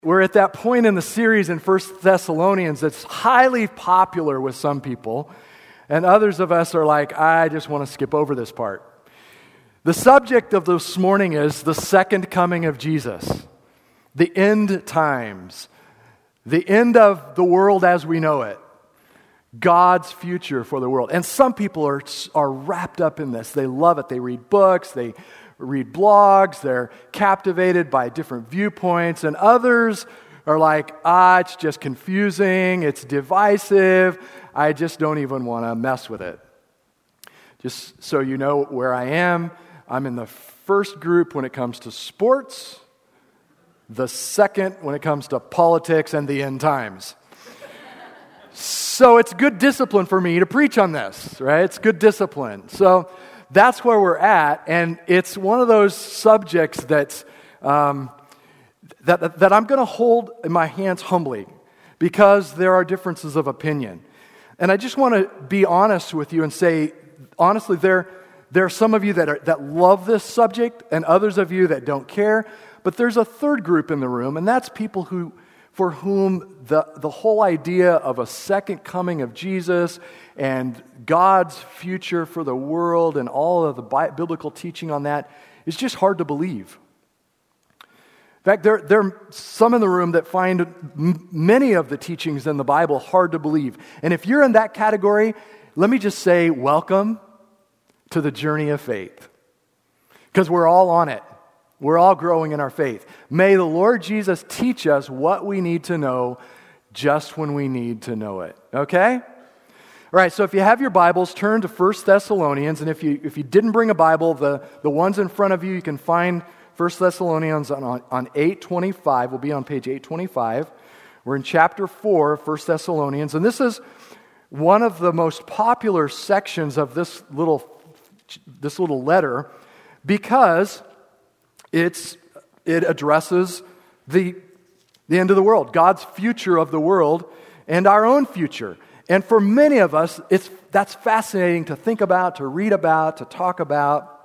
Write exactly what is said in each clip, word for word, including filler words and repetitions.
We're at that point in the series in First Thessalonians that's highly popular with some people, and others of us are like, I just want to skip over this part. The subject of this morning is the second coming of Jesus, the end times, the end of the world as we know it, God's future for the world. And some people are, are wrapped up in this. They love it. They read books, they read blogs, they're captivated by different viewpoints, and others are like, ah, it's just confusing, it's divisive, I just don't even want to mess with it. Just so you know where I am, I'm in the first group when it comes to sports, the second when it comes to politics and the end times. So it's good discipline for me to preach on this, right? It's good discipline. So that's where we're at, and it's one of those subjects that's, um, that, that, that I'm going to hold in my hands humbly because there are differences of opinion. And I just want to be honest with you and say, honestly, there, there are some of you that, are, that love this subject and others of you that don't care, but there's a third group in the room, and that's people who, for whom the, the whole idea of a second coming of Jesus and God's future for the world and all of the biblical teaching on that is just hard to believe. In fact, there, there are some in the room that find m- many of the teachings in the Bible hard to believe. And if you're in that category, let me just say welcome to the journey of faith. Because we're all on it. We're all growing in our faith. May the Lord Jesus teach us what we need to know just when we need to know it. Okay? All right, so if you have your Bibles, turn to First Thessalonians, and if you if you didn't bring a Bible, the, the ones in front of you, you can find First Thessalonians on, on, on eight twenty-five. We'll be on page eight twenty-five. We're in chapter four of First Thessalonians, and this is one of the most popular sections of this little this little letter because it's it addresses the, the end of the world, God's future of the world, and our own future. And for many of us, it's that's fascinating to think about, to read about, to talk about.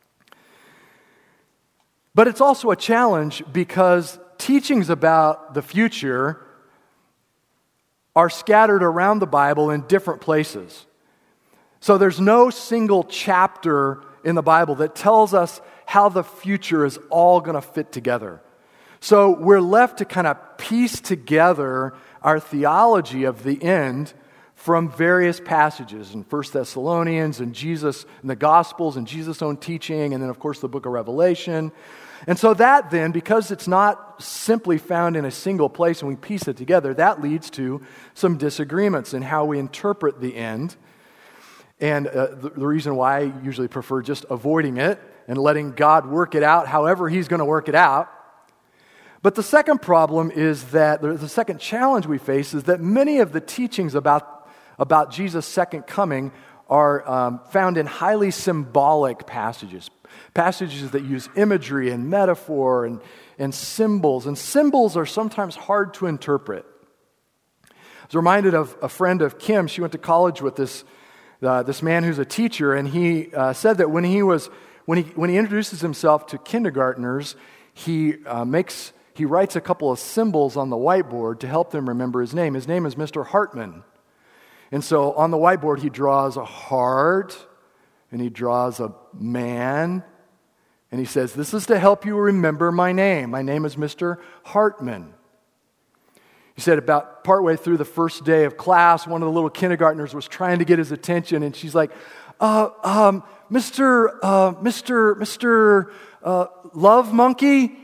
But it's also a challenge because teachings about the future are scattered around the Bible in different places. So there's no single chapter in the Bible that tells us how the future is all going to fit together. So we're left to kind of piece together our theology of the end from various passages in First Thessalonians and Jesus and the Gospels and Jesus' own teaching, and then of course the book of Revelation. And so that then, because it's not simply found in a single place and we piece it together, that leads to some disagreements in how we interpret the end. And uh, the, the reason why I usually prefer just avoiding it and letting God work it out however He's going to work it out. But the second problem is that, the second challenge we face is that many of the teachings about about Jesus' second coming are um, found in highly symbolic passages, passages that use imagery and metaphor and, and symbols. And symbols are sometimes hard to interpret. I was reminded of a friend of Kim. She went to college with this uh, this man who's a teacher, and he uh, said that when he was when he when he introduces himself to kindergartners, he uh, makes he writes a couple of symbols on the whiteboard to help them remember his name. His name is Mister Hartman. And so on the whiteboard, he draws a heart, and he draws a man, and he says, this is to help you remember my name. My name is Mister Hartman. He said about partway through the first day of class, one of the little kindergartners was trying to get his attention, and she's like, uh, um, Mister, uh, Mister, Mister Uh, Love Monkey?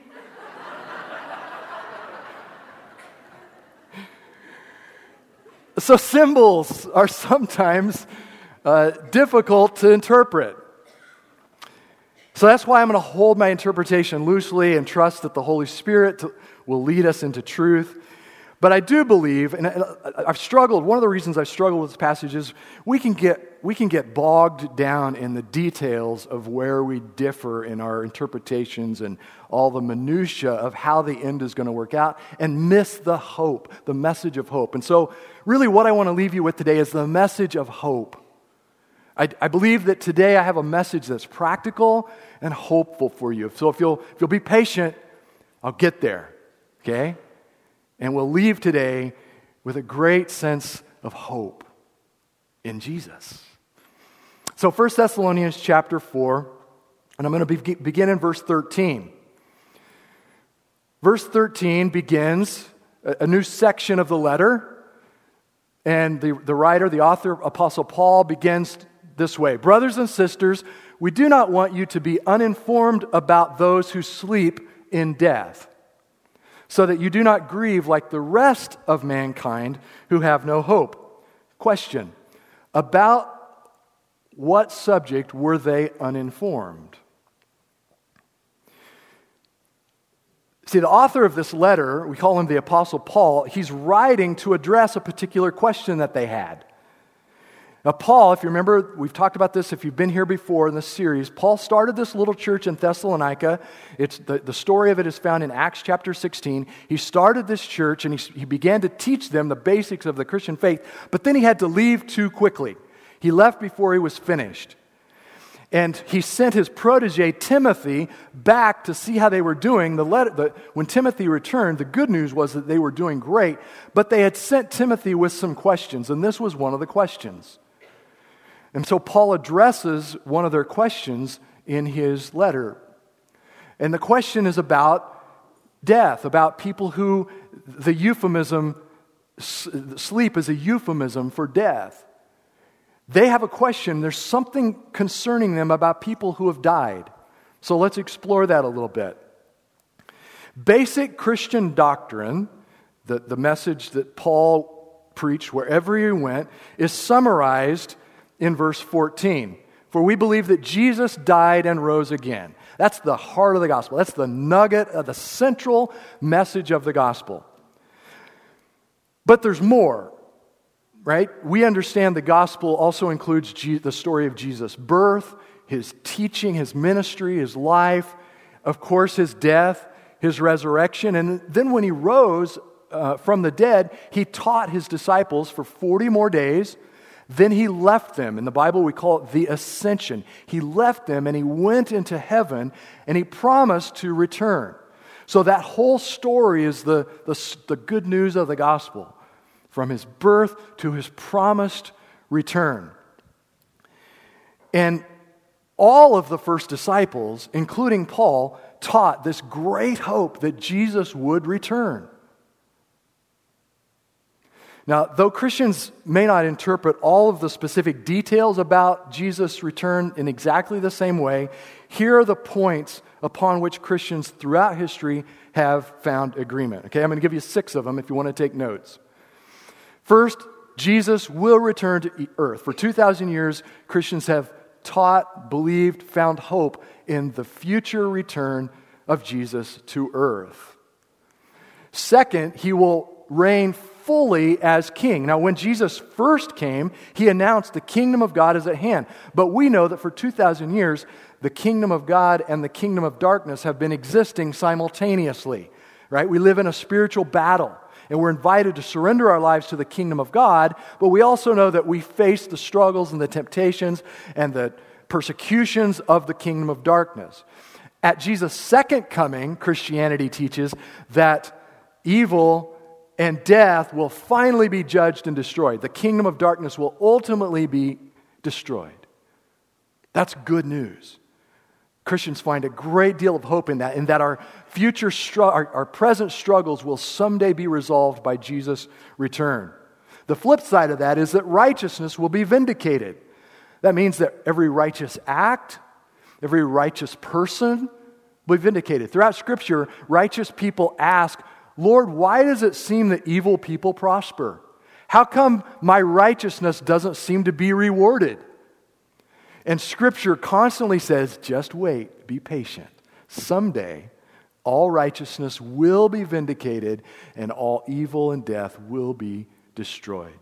So symbols are sometimes uh, difficult to interpret. So that's why I'm going to hold my interpretation loosely and trust that the Holy Spirit to, will lead us into truth. But I do believe, and I, I've struggled, one of the reasons I've struggled with this passage is we can get we can get bogged down in the details of where we differ in our interpretations and all the minutia of how the end is going to work out and miss the hope, the message of hope. And so really what I want to leave you with today is the message of hope. I, I believe that today I have a message that's practical and hopeful for you. So if you'll, if you'll be patient, I'll get there, okay? And we'll leave today with a great sense of hope in Jesus. So First Thessalonians chapter four, and I'm going to be, begin in verse thirteen. Verse thirteen begins a, a new section of the letter, and the, the writer, the author, Apostle Paul, begins this way. Brothers and sisters, we do not want you to be uninformed about those who sleep in death, so that you do not grieve like the rest of mankind who have no hope. Question: about what subject were they uninformed? See, the author of this letter, we call him the Apostle Paul, he's writing to address a particular question that they had. Now, Paul, if you remember, we've talked about this if you've been here before in this series. Paul started this little church in Thessalonica. It's the, the story of it is found in Acts chapter sixteen. He started this church and he, he began to teach them the basics of the Christian faith, but then he had to leave too quickly. He left before he was finished. And he sent his protege, Timothy, back to see how they were doing. The letter, the, when Timothy returned, the good news was that they were doing great, but they had sent Timothy with some questions, and this was one of the questions. And so Paul addresses one of their questions in his letter. And the question is about death, about people who, the euphemism, sleep is a euphemism for death. They have a question. There's something concerning them about people who have died. So let's explore that a little bit. Basic Christian doctrine, the, the message that Paul preached wherever he went, is summarized in verse fourteen. For we believe that Jesus died and rose again. That's the heart of the gospel. That's the nugget of the central message of the gospel. But there's more. Right? We understand the gospel also includes Je- the story of Jesus' birth, his teaching, his ministry, his life, of course, his death, his resurrection. And then when he rose uh, from the dead, he taught his disciples for forty more days. Then he left them. In the Bible, we call it the ascension. He left them and he went into heaven and he promised to return. So that whole story is the, the, the good news of the gospel. From his birth to his promised return. And all of the first disciples, including Paul, taught this great hope that Jesus would return. Now, though Christians may not interpret all of the specific details about Jesus' return in exactly the same way, here are the points upon which Christians throughout history have found agreement. Okay, I'm going to give you six of them if you want to take notes. First, Jesus will return to earth. For two thousand years, Christians have taught, believed, found hope in the future return of Jesus to earth. Second, he will reign fully as king. Now, when Jesus first came, he announced the kingdom of God is at hand. But we know that for two thousand years, the kingdom of God and the kingdom of darkness have been existing simultaneously. Right? We live in a spiritual battle. And we're invited to surrender our lives to the kingdom of God, but we also know that we face the struggles and the temptations and the persecutions of the kingdom of darkness. At Jesus' second coming, Christianity teaches that evil and death will finally be judged and destroyed. The kingdom of darkness will ultimately be destroyed. That's good news. Christians find a great deal of hope in that, in that our future, str- our, our present struggles will someday be resolved by Jesus' return. The flip side of that is that righteousness will be vindicated. That means that every righteous act, every righteous person will be vindicated. Throughout Scripture, righteous people ask, Lord, why does it seem that evil people prosper? How come my righteousness doesn't seem to be rewarded? And Scripture constantly says, just wait, be patient. Someday, all righteousness will be vindicated and all evil and death will be destroyed.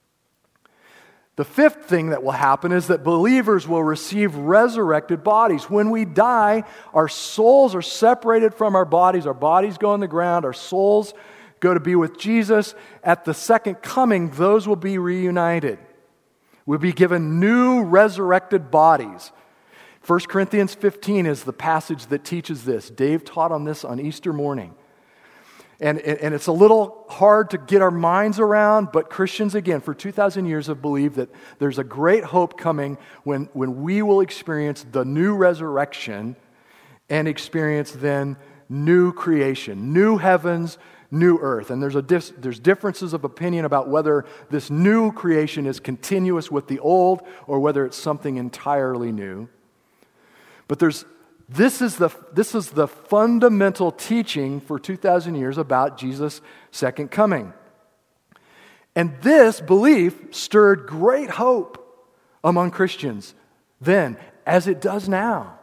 The fifth thing that will happen is that believers will receive resurrected bodies. When we die, our souls are separated from our bodies. Our bodies go on the ground. Our souls go to be with Jesus. At the second coming, those will be reunited. We'll be given new resurrected bodies. First Corinthians fifteen is the passage that teaches this. Dave taught on this on Easter morning. And, and it's a little hard to get our minds around, but Christians, again, for two thousand years have believed that there's a great hope coming when, when we will experience the new resurrection and experience then new creation, new heavens, new earth. And there's, a dis, there's differences of opinion about whether this new creation is continuous with the old or whether it's something entirely new. But there's This is the this is the fundamental teaching for two thousand years about Jesus' second coming. And this belief stirred great hope among Christians then, as it does now.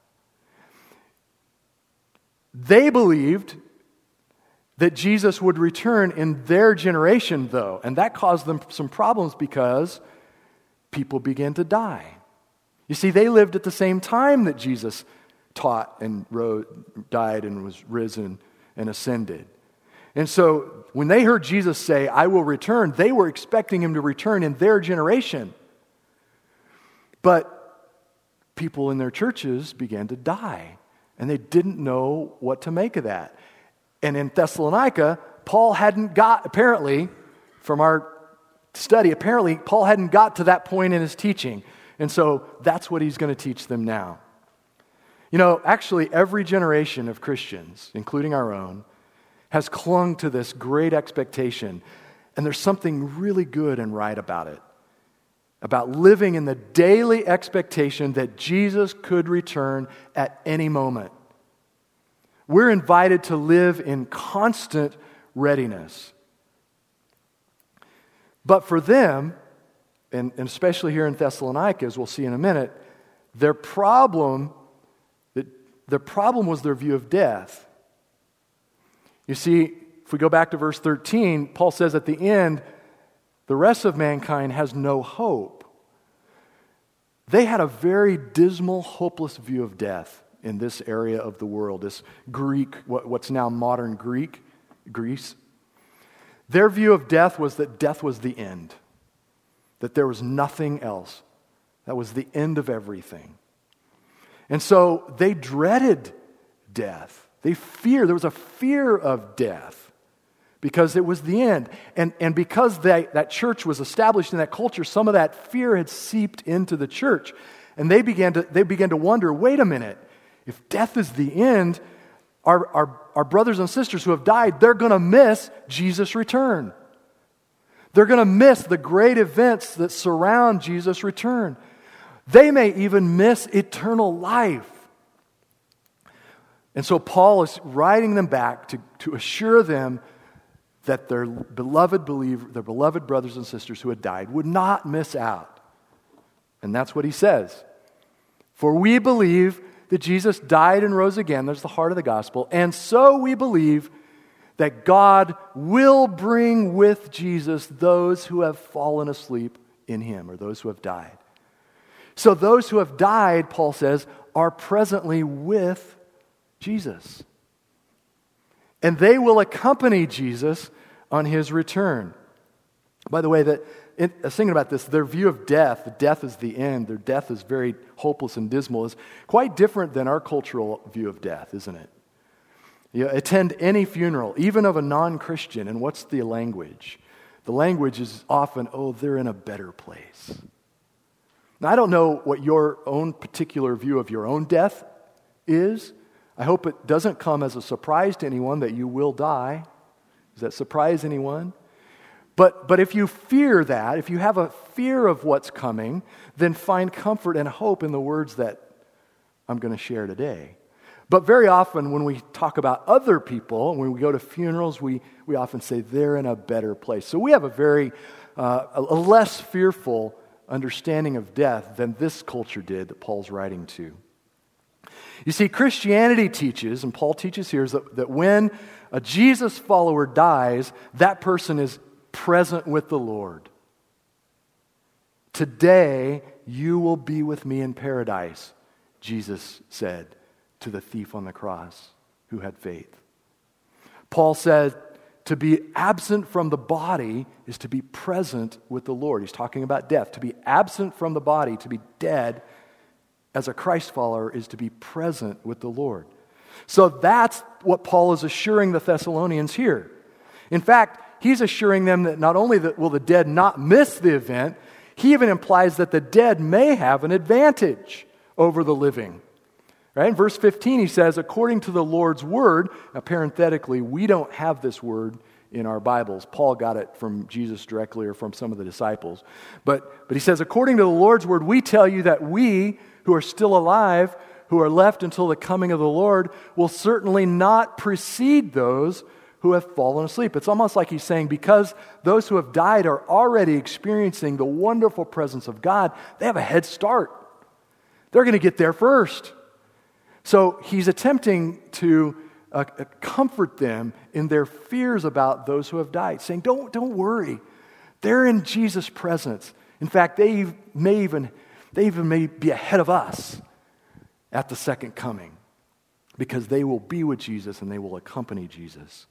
They believed that Jesus would return in their generation, though, and that caused them some problems because people began to die. You see, they lived at the same time that Jesus taught and rose, died and was risen and ascended. And so when they heard Jesus say, I will return, they were expecting him to return in their generation. But people in their churches began to die, and they didn't know what to make of that. And in Thessalonica, Paul hadn't got, apparently, from our study, apparently Paul hadn't got to that point in his teaching. And so that's what he's going to teach them now. You know, actually, every generation of Christians, including our own, has clung to this great expectation. And there's something really good and right about it. About living in the daily expectation that Jesus could return at any moment. We're invited to live in constant readiness. But for them, and, and especially here in Thessalonica, as we'll see in a minute, their problem The problem was their view of death. You see, if we go back to verse thirteen, Paul says at the end, the rest of mankind has no hope. They had a very dismal, hopeless view of death in this area of the world, this Greek, what's now modern Greek, Greece. Their view of death was that death was the end, that there was nothing else. That was the end of everything. And so they dreaded death. They feared, there was a fear of death because it was the end. And, and because they, that church was established in that culture, some of that fear had seeped into the church. And they began to, they began to wonder, wait a minute, if death is the end, our, our, our brothers and sisters who have died, they're going to miss Jesus' return. They're going to miss the great events that surround Jesus' return. They may even miss eternal life. And so Paul is writing them back to, to assure them that their beloved believer, their beloved brothers and sisters who had died would not miss out. And that's what he says. For we believe that Jesus died and rose again. There's the heart of the gospel. And so we believe that God will bring with Jesus those who have fallen asleep in him, or those who have died. So those who have died, Paul says, are presently with Jesus. And they will accompany Jesus on his return. By the way, that in, I was thinking about this, their view of death, death is the end, their death is very hopeless and dismal, is quite different than our cultural view of death, isn't it? You attend any funeral, even of a non-Christian, and what's the language? The language is often, oh, they're in a better place. Now, I don't know what your own particular view of your own death is. I hope it doesn't come as a surprise to anyone that you will die. Does that surprise anyone? But, but if you fear that, if you have a fear of what's coming, then find comfort and hope in the words that I'm going to share today. But very often when we talk about other people, when we go to funerals, we, we often say they're in a better place. So we have a very, uh, a less fearful understanding of death than this culture did that Paul's writing to. You see, Christianity teaches, and Paul teaches here, is that, that when a Jesus follower dies, that person is present with the Lord. Today, you will be with me in paradise, Jesus said to the thief on the cross who had faith. Paul said, to be absent from the body is to be present with the Lord. He's talking about death. To be absent from the body, to be dead as a Christ follower, is to be present with the Lord. So that's what Paul is assuring the Thessalonians here. In fact, he's assuring them that not only that will the dead not miss the event, he even implies that the dead may have an advantage over the living. Right? In verse fifteen, he says, according to the Lord's word, now parenthetically, we don't have this word in our Bibles. Paul got it from Jesus directly or from some of the disciples. But, but he says, according to the Lord's word, we tell you that we who are still alive, who are left until the coming of the Lord, will certainly not precede those who have fallen asleep. It's almost like he's saying, because those who have died are already experiencing the wonderful presence of God, they have a head start. They're going to get there first. So he's attempting to uh, comfort them in their fears about those who have died, saying, don't, don't worry. They're in Jesus' presence. In fact, they may even, they even may be ahead of us at the second coming, because they will be with Jesus and they will accompany Jesus.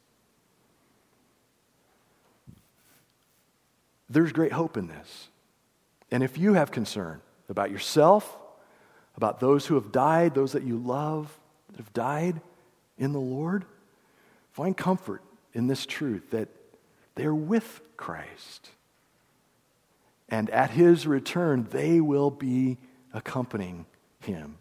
There's great hope in this. And if you have concern about yourself, about those who have died, those that you love that have died in the Lord, find comfort in this truth that they're with Christ. And at his return, they will be accompanying him.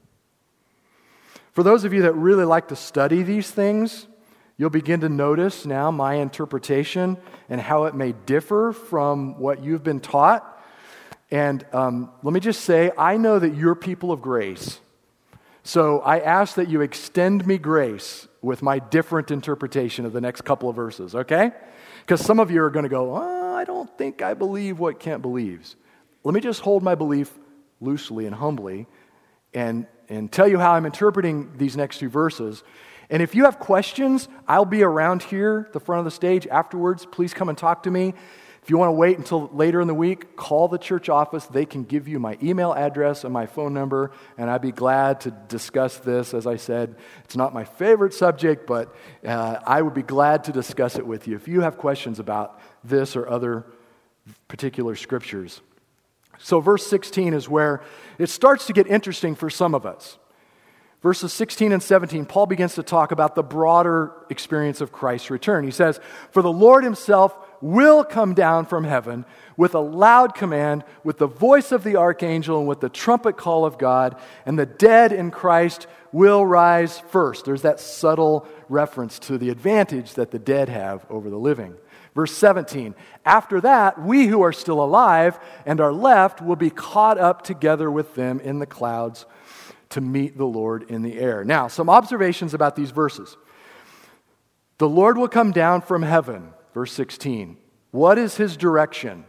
For those of you that really like to study these things, you'll begin to notice now my interpretation and how it may differ from what you've been taught. And um, let me just say, I know that you're people of grace. So I ask that you extend me grace with my different interpretation of the next couple of verses, okay? Because some of you are going to go, oh, I don't think I believe what Kent believes. Let me just hold my belief loosely and humbly and, and tell you how I'm interpreting these next two verses. And if you have questions, I'll be around here at the front of the stage afterwards. Please come and talk to me. If you want to wait until later in the week, call the church office. They can give you my email address and my phone number, and I'd be glad to discuss this. As I said, it's not my favorite subject, but uh, I would be glad to discuss it with you if you have questions about this or other particular scriptures. So verse sixteen is where it starts to get interesting for some of us. Verses sixteen and seventeen, Paul begins to talk about the broader experience of Christ's return. He says, for the Lord himself will come down from heaven with a loud command, with the voice of the archangel, and with the trumpet call of God, and the dead in Christ will rise first. There's that subtle reference to the advantage that the dead have over the living. Verse seventeen, after that, we who are still alive and are left will be caught up together with them in the clouds to meet the Lord in the air. Now, some observations about these verses. The Lord will come down from heaven, verse sixteen. What is his direction?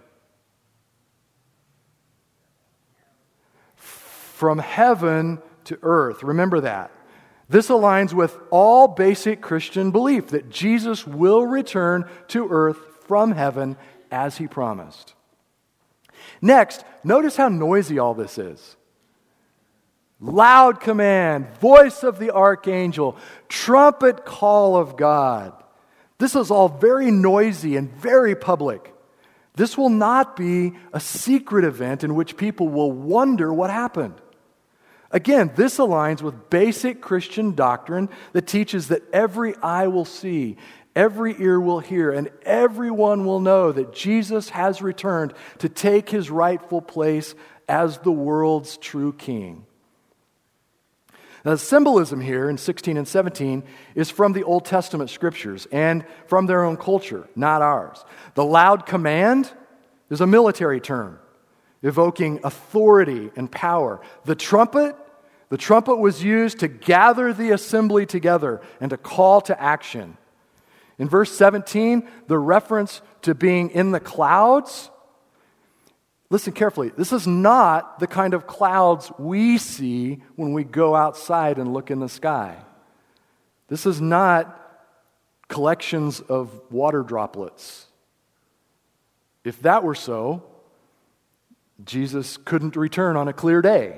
From heaven to earth. Remember that. This aligns with all basic Christian belief that Jesus will return to earth from heaven as he promised. Next, notice how noisy all this is. Loud command, voice of the archangel, trumpet call of God. This is all very noisy and very public. This will not be a secret event in which people will wonder what happened. Again, this aligns with basic Christian doctrine that teaches that every eye will see, every ear will hear, and everyone will know that Jesus has returned to take his rightful place as the world's true king. Now, the symbolism here in sixteen and seventeen is from the Old Testament scriptures and from their own culture, not ours. The loud command is a military term, evoking authority and power. The trumpet, the trumpet was used to gather the assembly together and to call to action. In verse seventeen, the reference to being in the clouds, listen carefully, this is not the kind of clouds we see when we go outside and look in the sky. This is not collections of water droplets. If that were so, Jesus couldn't return on a clear day.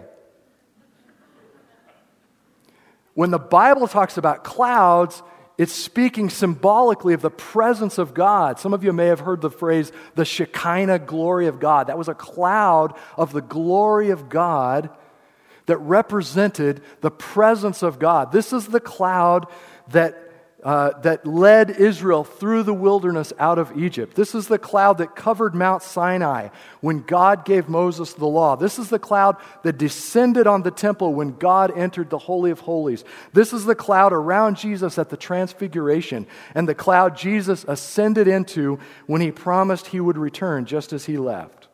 When the Bible talks about clouds, it's speaking symbolically of the presence of God. Some of you may have heard the phrase, the Shekinah glory of God. That was a cloud of the glory of God that represented the presence of God. This is the cloud that Uh, that led Israel through the wilderness out of Egypt. This is the cloud that covered Mount Sinai when God gave Moses the law. This is the cloud that descended on the temple when God entered the Holy of Holies. This is the cloud around Jesus at the Transfiguration, and the cloud Jesus ascended into when he promised he would return just as he left.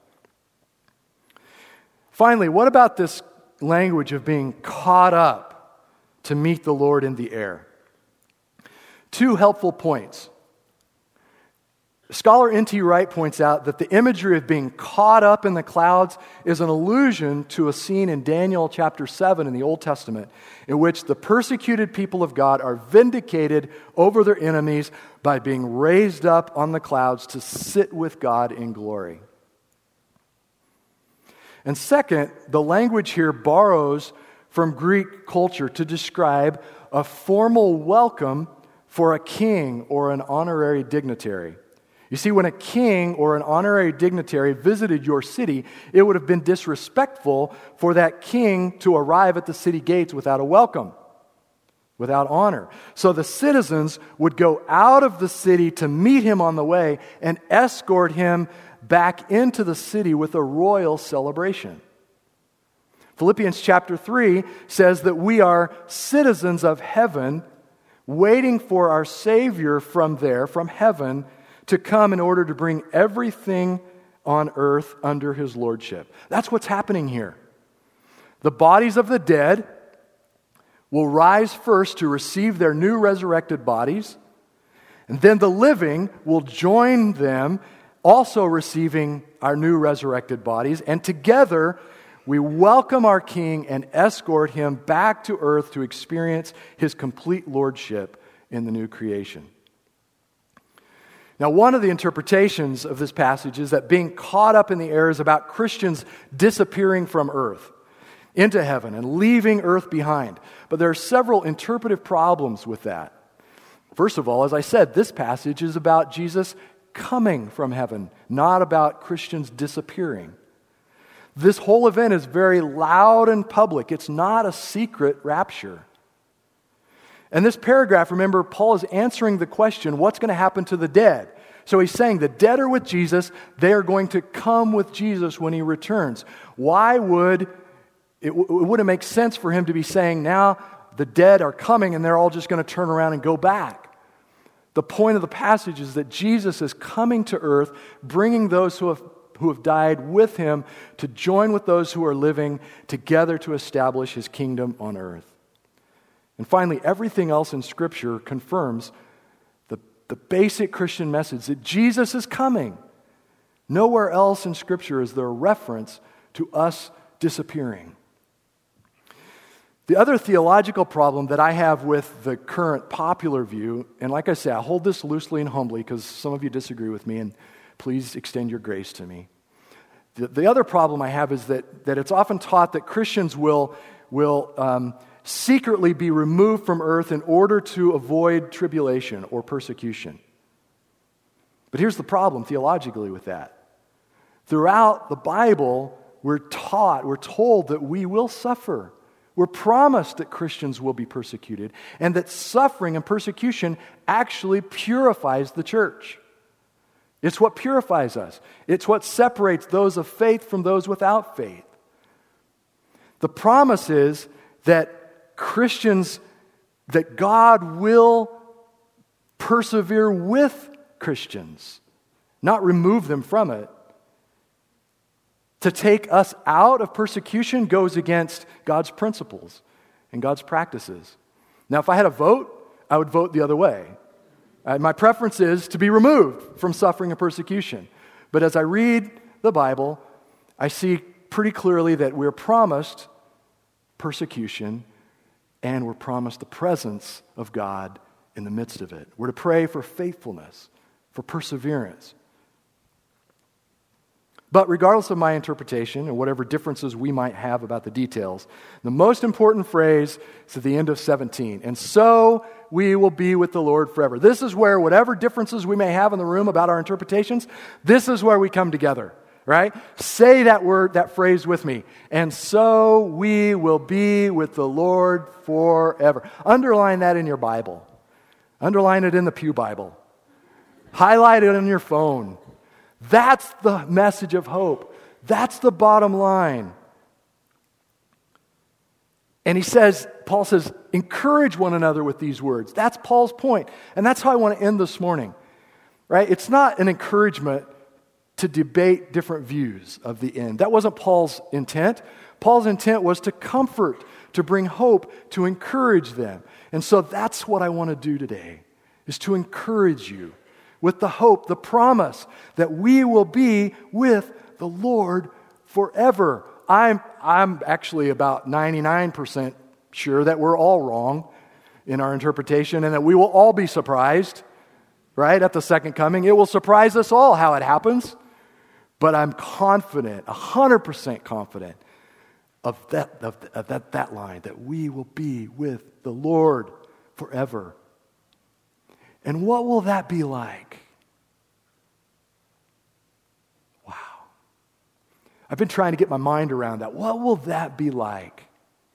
Finally, what about this language of being caught up to meet the Lord in the air? Two helpful points. Scholar N T Wright points out that the imagery of being caught up in the clouds is an allusion to a scene in Daniel chapter seven in the Old Testament, in which the persecuted people of God are vindicated over their enemies by being raised up on the clouds to sit with God in glory. And second, the language here borrows from Greek culture to describe a formal welcome for a king or an honorary dignitary. You see, when a king or an honorary dignitary visited your city, it would have been disrespectful for that king to arrive at the city gates without a welcome, without honor. So the citizens would go out of the city to meet him on the way and escort him back into the city with a royal celebration. Philippians chapter three says that we are citizens of heaven, waiting for our Savior from there, from heaven, to come in order to bring everything on earth under his lordship. That's what's happening here. The bodies of the dead will rise first to receive their new resurrected bodies, and then the living will join them, also receiving our new resurrected bodies, and together we welcome our King and escort him back to earth to experience his complete lordship in the new creation. Now, one of the interpretations of this passage is that being caught up in the air is about Christians disappearing from earth into heaven and leaving earth behind. But there are several interpretive problems with that. First of all, as I said, this passage is about Jesus coming from heaven, not about Christians disappearing. This whole event is very loud and public. It's not a secret rapture. And this paragraph, remember, Paul is answering the question, what's going to happen to the dead? So he's saying the dead are with Jesus. They are going to come with Jesus when he returns. Why would, it, it wouldn't make sense for him to be saying now the dead are coming and they're all just going to turn around and go back. The point of the passage is that Jesus is coming to earth, bringing those who have who have died with him to join with those who are living together to establish his kingdom on earth. And finally, everything else in Scripture confirms the, the basic Christian message that Jesus is coming. Nowhere else in Scripture is there a reference to us disappearing. The other theological problem that I have with the current popular view, and like I say, I hold this loosely and humbly because some of you disagree with me, and please extend your grace to me. The, the other problem I have is that, that it's often taught that Christians will, will um, secretly be removed from earth in order to avoid tribulation or persecution. But here's the problem theologically with that. Throughout the Bible, we're taught, we're told that we will suffer. We're promised that Christians will be persecuted, and that suffering and persecution actually purifies the church. It's what purifies us. It's what separates those of faith from those without faith. The promise is that Christians, that God will persevere with Christians, not remove them from it. To take us out of persecution goes against God's principles and God's practices. Now, if I had a vote, I would vote the other way. Uh, my preference is to be removed from suffering and persecution. But as I read the Bible, I see pretty clearly that we're promised persecution and we're promised the presence of God in the midst of it. We're to pray for faithfulness, for perseverance. But regardless of my interpretation and whatever differences we might have about the details, the most important phrase is at the end of seventeen. And so we will be with the Lord forever. This is where whatever differences we may have in the room about our interpretations, this is where we come together. right? Say that word, that phrase with me. And so we will be with the Lord forever. Underline that in your Bible. Underline it in the Pew Bible. Highlight it on your phone. That's the message of hope. That's the bottom line. And he says, Paul says, encourage one another with these words. That's Paul's point. And that's how I want to end this morning. Right? It's not an encouragement to debate different views of the end. That wasn't Paul's intent. Paul's intent was to comfort, to bring hope, to encourage them. And so that's what I want to do today, is to encourage you with the hope, the promise that we will be with the Lord forever. I'm, I'm actually about ninety-nine percent sure that we're all wrong in our interpretation and that we will all be surprised, right, at the second coming. It will surprise us all how it happens. But I'm confident, one hundred percent confident of that, of, of that, that line, that we will be with the Lord forever. And what will that be like? Wow. I've been trying to get my mind around that. What will that be like?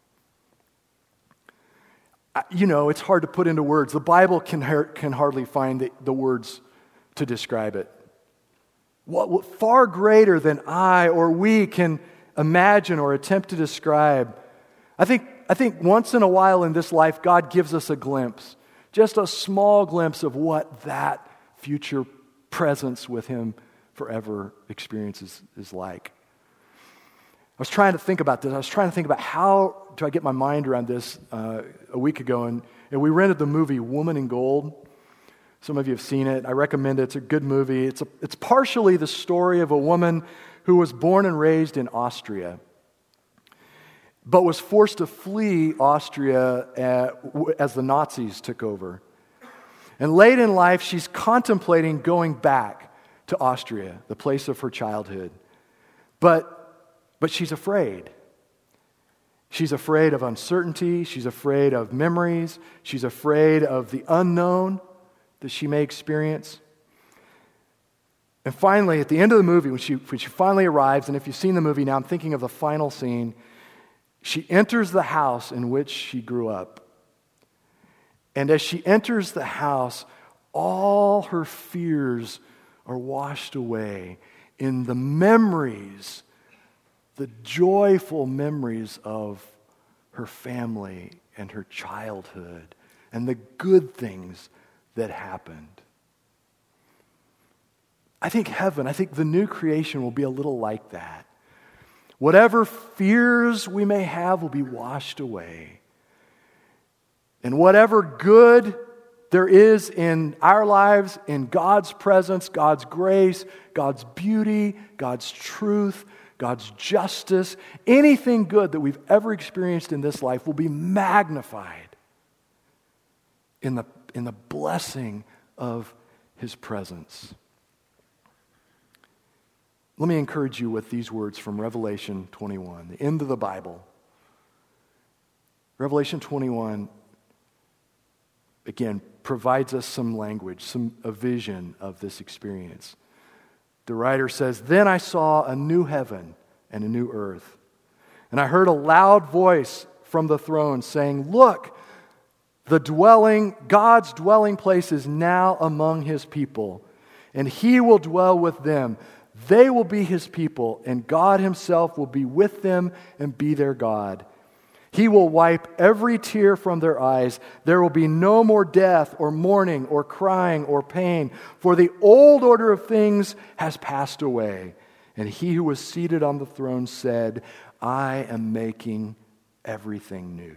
You know, it's hard to put into words. The Bible can, can hardly find the, the words to describe it. What, what far greater than I or we can imagine or attempt to describe. I think, I think once in a while in this life, God gives us a glimpse, just a small glimpse of what that future presence with Him forever experience is, is like. I was trying to think about this. I was trying to think about how do I get my mind around this uh, a week ago, and, and we rented the movie Woman in Gold. Some of you have seen it. I recommend it. It's a good movie. It's a, it's partially the story of a woman who was born and raised in Austria, but was forced to flee Austria as the Nazis took over. And late in life, she's contemplating going back to Austria, the place of her childhood. But But she's afraid. She's afraid of uncertainty. She's afraid of memories. She's afraid of the unknown that she may experience. And finally, at the end of the movie, when she, when she finally arrives, and if you've seen the movie now, I'm thinking of the final scene, she enters the house in which she grew up. And as she enters the house, all her fears are washed away in the memories, the joyful memories of her family and her childhood and the good things that happened. I think heaven, I think the new creation will be a little like that. Whatever fears we may have will be washed away. And whatever good there is in our lives, in God's presence, God's grace, God's beauty, God's truth, God's justice, anything good that we've ever experienced in this life will be magnified in the, in the blessing of His presence. Let me encourage you with these words from Revelation twenty-one, the end of the Bible. Revelation twenty-one, again, provides us some language, some a vision of this experience. The writer says, "Then I saw a new heaven and a new earth. And I heard a loud voice from the throne saying, 'Look, the dwelling, God's dwelling place is now among His people, and He will dwell with them. They will be His people, and God Himself will be with them and be their God. He will wipe every tear from their eyes. There will be no more death or mourning or crying or pain, for the old order of things has passed away.' And He who was seated on the throne said, 'I am making everything new.'"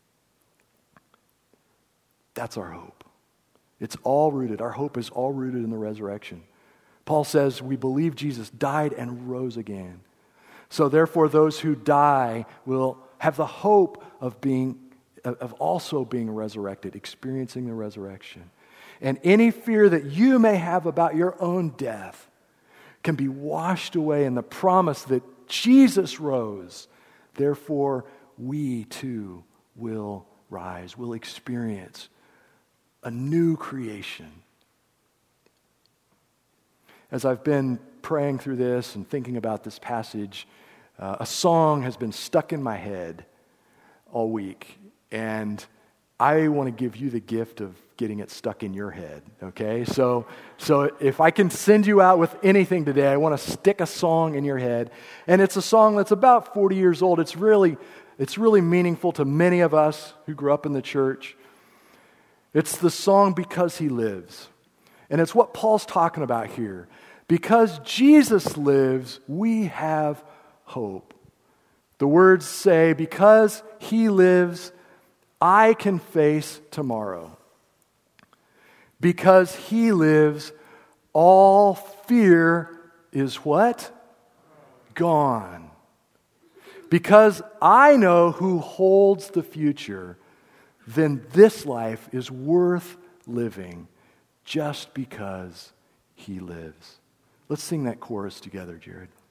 That's our hope. It's all rooted. Our hope is all rooted in the resurrection. Paul says we believe Jesus died and rose again. So therefore those who die will have the hope of being, of also being resurrected, experiencing the resurrection. And any fear that you may have about your own death can be washed away in the promise that Jesus rose. Therefore, we too will rise, will experience a new creation. As I've been praying through this and thinking about this passage, uh, a song has been stuck in my head all week. And I want to give you the gift of getting it stuck in your head, okay? So so if I can send you out with anything today, I want to stick a song in your head. And it's a song that's about forty years old. It's really, it's really meaningful to many of us who grew up in the church. It's the song Because He Lives. And it's what Paul's talking about here. Because Jesus lives, we have hope. The words say, because He lives, I can face tomorrow. Because He lives, all fear is what? Gone. Because I know who holds the future, then this life is worth living just because He lives. Let's sing that chorus together, Jared.